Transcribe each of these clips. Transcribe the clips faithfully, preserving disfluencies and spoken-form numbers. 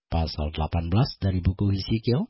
pasal delapan belas dari buku Hizkiel.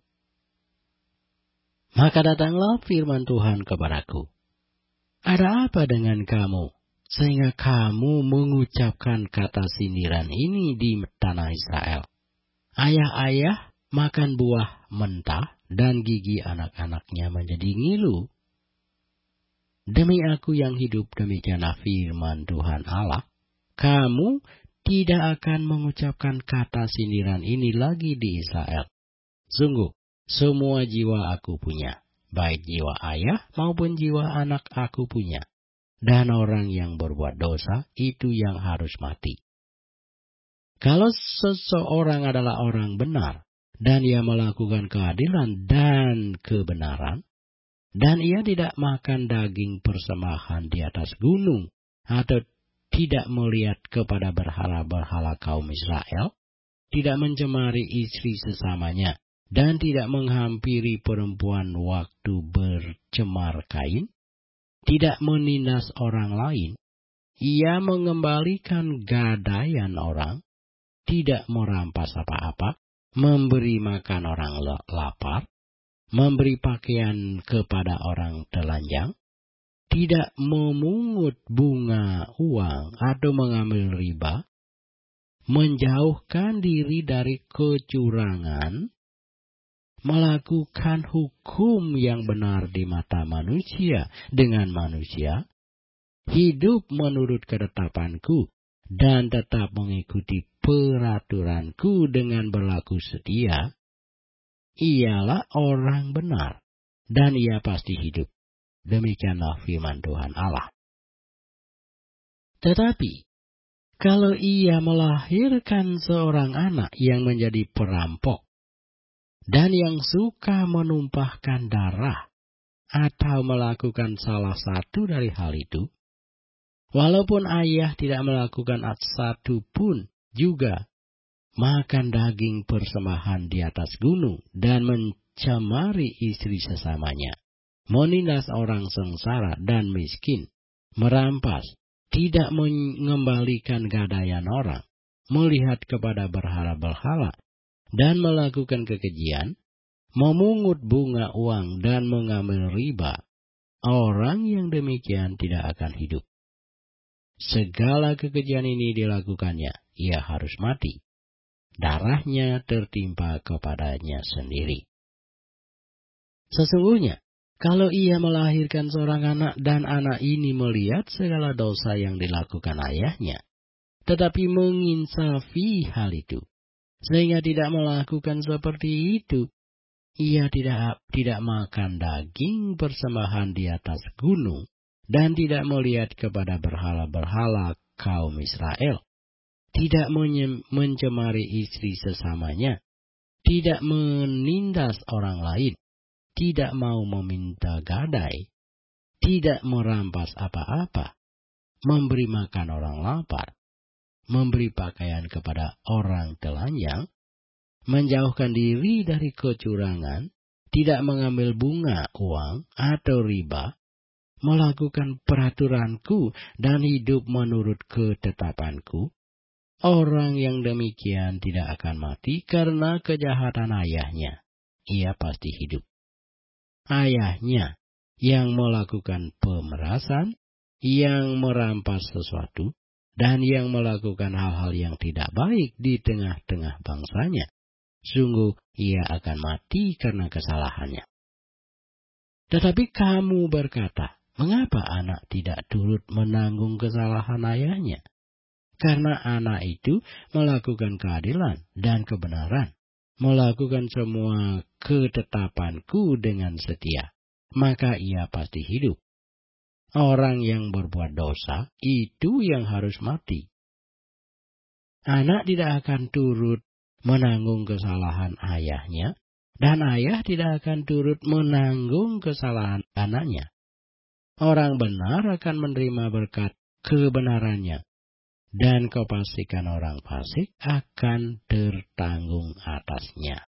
Maka datanglah firman Tuhan kepadaku. Ada apa dengan kamu, sehingga kamu mengucapkan kata sindiran ini di tanah Israel? Ayah-ayah makan buah mentah, dan gigi anak-anaknya menjadi ngilu. Demi aku yang hidup, demikianlah firman Tuhan Allah, kamu tidak akan mengucapkan kata sindiran ini lagi di Israel. Sungguh, semua jiwa aku punya, baik jiwa ayah maupun jiwa anak aku punya. Dan orang yang berbuat dosa, itu yang harus mati. Kalau seseorang adalah orang benar, dan ia melakukan keadilan dan kebenaran, dan ia tidak makan daging persembahan di atas gunung, atau tidak melihat kepada berhala-berhala kaum Israel, tidak mencemari istri sesamanya, dan tidak menghampiri perempuan waktu bercemar kain, tidak menindas orang lain, ia mengembalikan gadaian orang, tidak merampas apa-apa, memberi makan orang lapar, memberi pakaian kepada orang telanjang, tidak memungut bunga uang atau mengambil riba, menjauhkan diri dari kecurangan, melakukan hukum yang benar di mata manusia dengan manusia, hidup menurut ketetapanku, dan tetap mengikuti peraturanku dengan berlaku setia, ialah orang benar, dan ia pasti hidup. Demikianlah firman Tuhan Allah. Tetapi, kalau ia melahirkan seorang anak yang menjadi perampok, dan yang suka menumpahkan darah, atau melakukan salah satu dari hal itu, walaupun ayah tidak melakukan satu pun juga, makan daging persembahan di atas gunung, dan mencemari istri sesamanya, menindas orang sengsara dan miskin, merampas, tidak mengembalikan gadaian orang, melihat kepada berhala-berhala, dan melakukan kekejian, memungut bunga uang dan mengambil riba, orang yang demikian tidak akan hidup. Segala kekejian ini dilakukannya, ia harus mati. Darahnya tertimpa kepadanya sendiri. Sesungguhnya, kalau ia melahirkan seorang anak dan anak ini melihat segala dosa yang dilakukan ayahnya, tetapi menginsafi hal itu, sehingga tidak melakukan seperti itu, ia tidak tidak makan daging persembahan di atas gunung, dan tidak melihat kepada berhala-berhala kaum Israel, tidak mencemari istri sesamanya, tidak menindas orang lain, tidak mau meminta gadai, tidak merampas apa-apa, memberi makan orang lapar, memberi pakaian kepada orang telanjang, menjauhkan diri dari kecurangan, tidak mengambil bunga uang atau riba, melakukan peraturanku dan hidup menurut ketetapanku, orang yang demikian tidak akan mati karena kejahatan ayahnya. Ia pasti hidup. Ayahnya yang melakukan pemerasan, yang merampas sesuatu, dan yang melakukan hal-hal yang tidak baik di tengah-tengah bangsanya, sungguh ia akan mati karena kesalahannya. Tetapi kamu berkata, mengapa anak tidak turut menanggung kesalahan ayahnya? Karena anak itu melakukan keadilan dan kebenaran, melakukan semua ketetapanku dengan setia, maka ia pasti hidup. Orang yang berbuat dosa, itu yang harus mati. Anak tidak akan turut menanggung kesalahan ayahnya, dan ayah tidak akan turut menanggung kesalahan anaknya. Orang benar akan menerima berkat kebenarannya, dan kepastikan orang fasik akan tertanggung atasnya.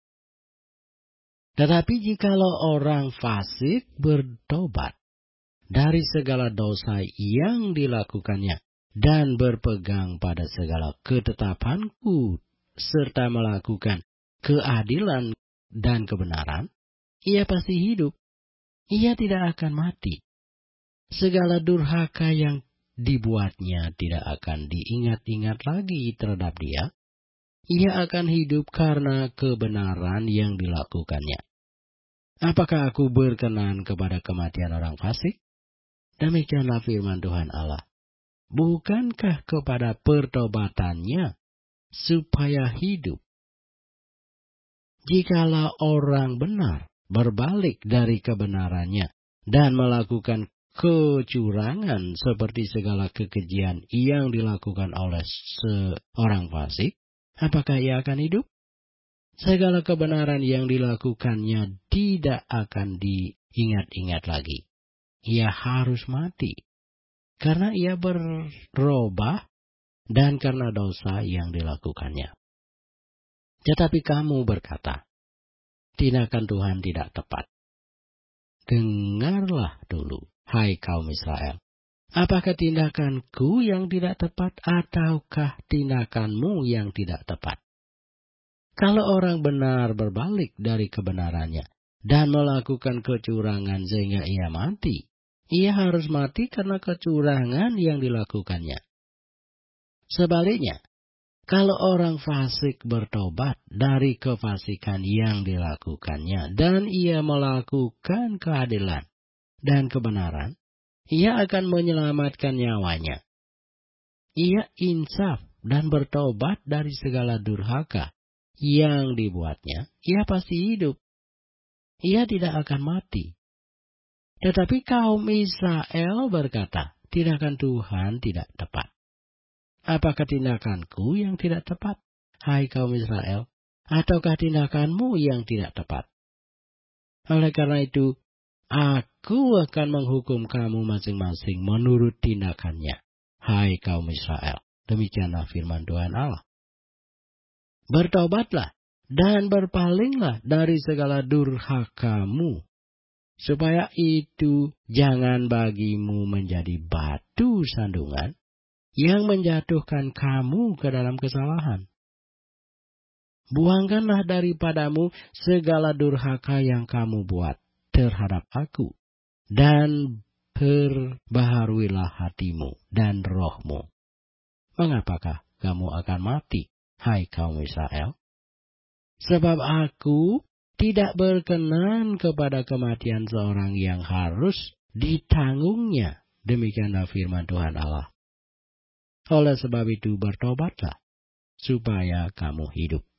Tetapi jikalau orang fasik bertobat dari segala dosa yang dilakukannya, dan berpegang pada segala ketetapanku, serta melakukan keadilan dan kebenaran, ia pasti hidup. Ia tidak akan mati. Segala durhaka yang dibuatnya tidak akan diingat-ingat lagi terhadap dia. Ia akan hidup karena kebenaran yang dilakukannya. Apakah aku berkenan kepada kematian orang fasik? Demikianlah firman Tuhan Allah. Bukankah kepada pertobatannya supaya hidup? Jikalau orang benar berbalik dari kebenarannya dan melakukan kecurangan seperti segala kekejian yang dilakukan oleh seorang fasik, apakah ia akan hidup? Segala kebenaran yang dilakukannya tidak akan diingat-ingat lagi. Ia harus mati, karena ia berubah dan karena dosa yang dilakukannya. Tetapi kamu berkata, tindakan Tuhan tidak tepat. Dengarlah dulu, hai kaum Israel. Apakah tindakanku yang tidak tepat ataukah tindakanmu yang tidak tepat? Kalau orang benar berbalik dari kebenarannya dan melakukan kecurangan sehingga ia mati, ia harus mati karena kecurangan yang dilakukannya. Sebaliknya, kalau orang fasik bertobat dari kefasikan yang dilakukannya dan ia melakukan keadilan dan kebenaran, ia akan menyelamatkan nyawanya. Ia insaf dan bertobat dari segala durhaka yang dibuatnya, ia pasti hidup. Ia tidak akan mati. Tetapi kaum Israel berkata, tindakan Tuhan tidak tepat. Apakah tindakanku yang tidak tepat, hai kaum Israel? Ataukah tindakanmu yang tidak tepat? Oleh karena itu, aku akan menghukum kamu masing-masing menurut tindakannya, hai kaum Israel. Demikianlah firman Tuhan Allah. Bertobatlah dan berpalinglah dari segala durhakamu, supaya itu jangan bagimu menjadi batu sandungan yang menjatuhkan kamu ke dalam kesalahan. Buangkanlah daripadamu segala durhaka yang kamu buat terhadap aku, dan perbaharuilah hatimu dan rohmu. Mengapakah kamu akan mati, hai kaum Israel? Sebab aku tidak berkenan kepada kematian seorang yang harus ditanggungnya. Demikianlah firman Tuhan Allah. Oleh sebab itu bertobatlah, supaya kamu hidup.